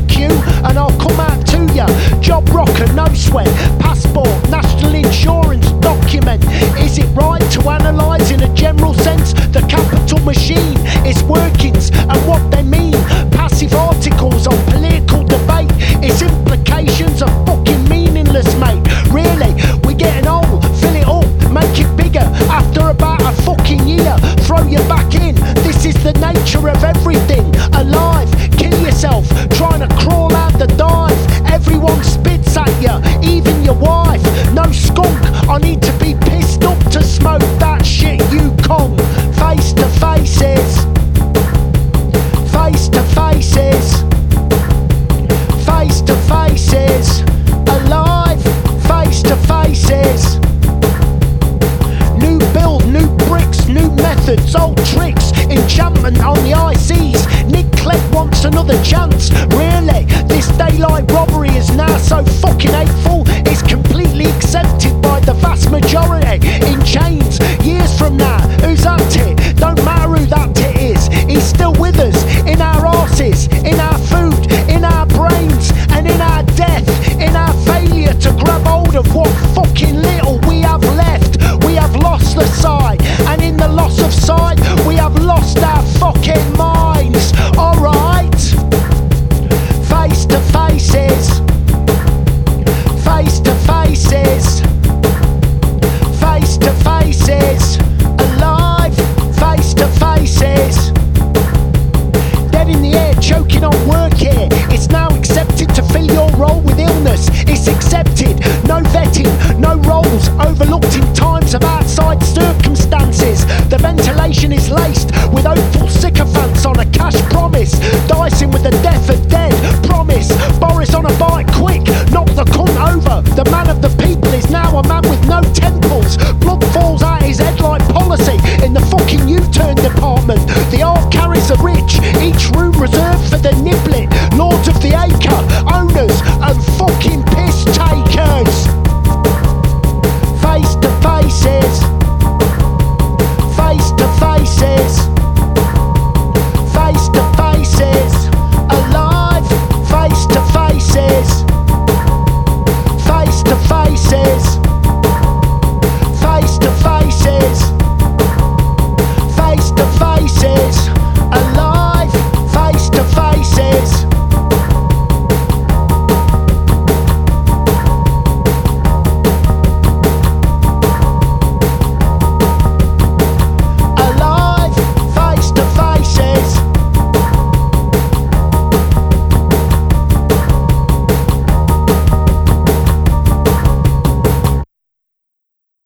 the queue and I'll come out to ya. Job rocker, no sweat, passport, national insurance document. Is it right to analyse in a general sense the capital machine, its workings and what they mean? Passive articles on political debate, its implications are fucking meaningless, mate. Really, we're getting old, fill it up, make it bigger. After about a fucking year, throw you back in. This is the nature of everything alive. Kill yourself, trying to crawl out the dive. Everyone spits at you, even your wife. No skunk, I need to be pissed up to smoke that shit, you cunt. Face to faces, face to faces, face to faces, alive, face to faces. New build, new bricks, new methods, old tricks, enchantment on the ICs. Nick Clegg wants another chance. Really, this daylight robbery is now so fucking hateful. It's completely accepted by the vast majority. In chains, years from now, who's that tit? Don't matter who that tit is. He's still with us, in our arses, in our food, in our brains, and in our death, in our failure to grab hold of what fucking little we have left. We have lost the sight, and in the loss of sight, we have lost our fucking minds. Alright? Face to faces, face to faces, face to faces, alive, face to faces. Dead in the air, choking on work here. It's now accepted to fill your role with illness. It's accepted, no vetting, no roles overlooked in times of outside circumstances. The ventilation is laced with hopeful sycophants on a cash promise, dicing with the death of dead. Promise, Boris on a bike, quick, knock the cunt over. The man of the people is now a man with no temples. Blood falls out his head like policy in the fucking U-turn department. The art carries the rich, each room reserved for the niblet. Lord